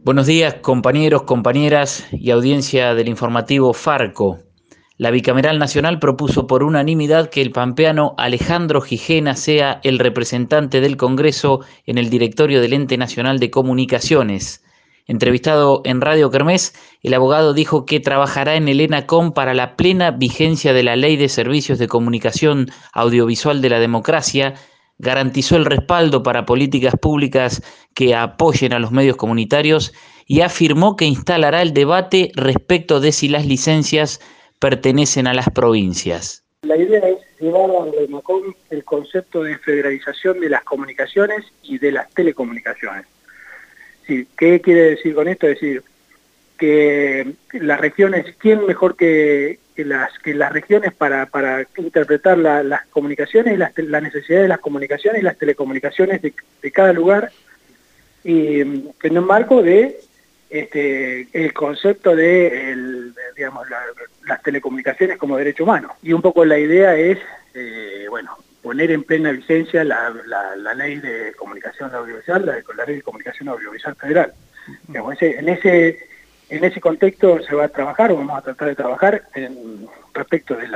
Buenos días, compañeros, compañeras y audiencia del informativo Farco. La Bicameral Nacional propuso por unanimidad que el pampeano Alejandro Gijena sea el representante del Congreso en el directorio del Ente Nacional de Comunicaciones. Entrevistado en Radio Kermés, el abogado dijo que trabajará en el ENACOM para la plena vigencia de la Ley de Servicios de Comunicación Audiovisual de la Democracia, garantizó el respaldo para políticas públicas que apoyen a los medios comunitarios y afirmó que instalará el debate respecto de si las licencias pertenecen a las provincias. La idea es llevar al ENACOM el concepto de federalización de las comunicaciones y de las telecomunicaciones. Sí, ¿qué quiere decir con esto? Es decir, que las regiones, ¿quién mejor que las regiones para interpretar las comunicaciones y las necesidades de las comunicaciones y las telecomunicaciones de cada lugar, y en un marco de el concepto de las telecomunicaciones como derecho humano? Y un poco la idea es poner en plena vigencia la ley de comunicación audiovisual, la ley de comunicación audiovisual federal. Digamos, en ese contexto se va a trabajar, o vamos a tratar de trabajar respecto de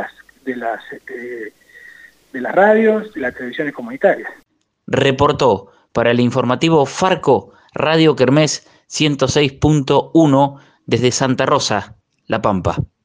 las radios, de las televisiones comunitarias. Reportó para el informativo Farco, Radio Kermés 106.1 desde Santa Rosa, La Pampa.